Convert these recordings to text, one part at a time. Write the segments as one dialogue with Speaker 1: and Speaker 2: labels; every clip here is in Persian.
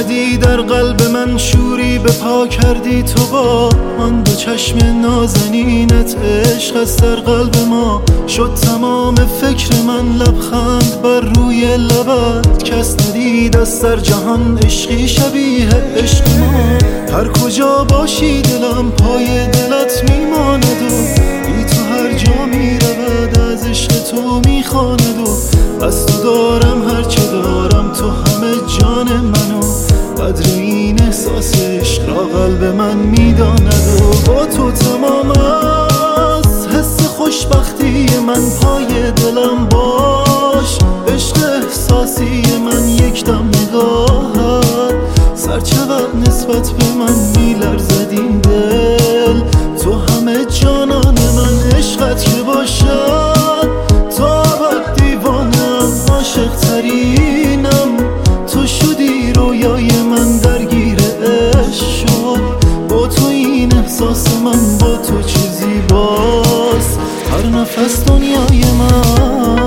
Speaker 1: زدی در قلب من، شوری به پا کردی تو با آن دو چشم نازنینت. عشق از در قلب ما شد تمام فکر من، لبخند بر روی لبت کس ندید از در جهان، عشقی شبیه عشق ما. هر کجا باشی دلم پای دلت میماند و بی تو هر جا میرود از عشق تو میخواند و از تو دارم هرچه دارم، تو همه جان منو. قدر این احساس عشق را قلب من میداند و با تو تمام است حس خوشبختی من. پای دلم باش، عشق احساسی من. یک دم نگاهت سرچقدر نسبت به من میلرزد این دل. تو همه جانان من، عشقت که باشد تا ابد دیوانم، عاشق ترینم. تو شدی رویای من، درگیر عشق شد با تو این احساس من. با تو چه زیباست هر نفس دنیای من.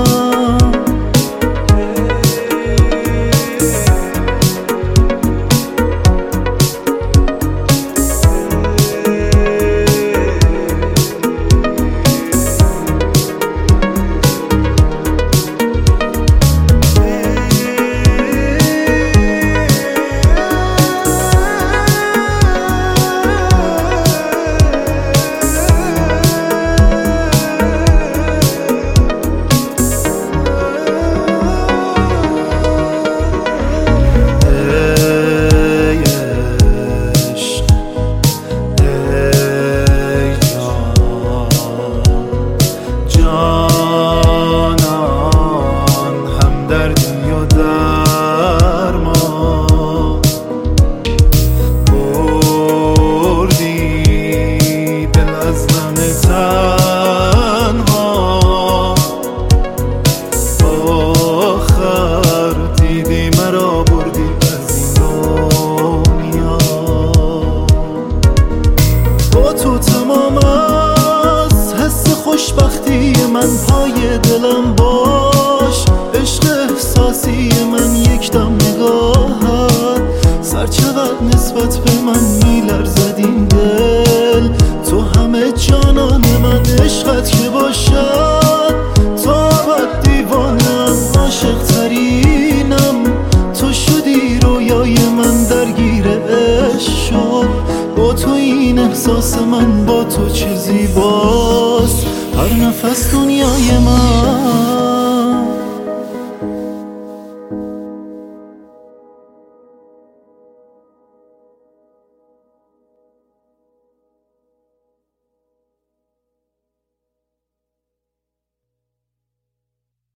Speaker 1: خوشبختی من، پای دلم باش، عشق احساسی من. یک دم نگاهت سرچقدر نسبت به من میلرزد این دل. تو همه جانان من، عشقت که باشد تا ابد دیوانم، عاشق ترینم. تو شدی رویای من، درگیر عشق شد با تو این احساس من. با تو چه زیباست هر نفس دنیای من.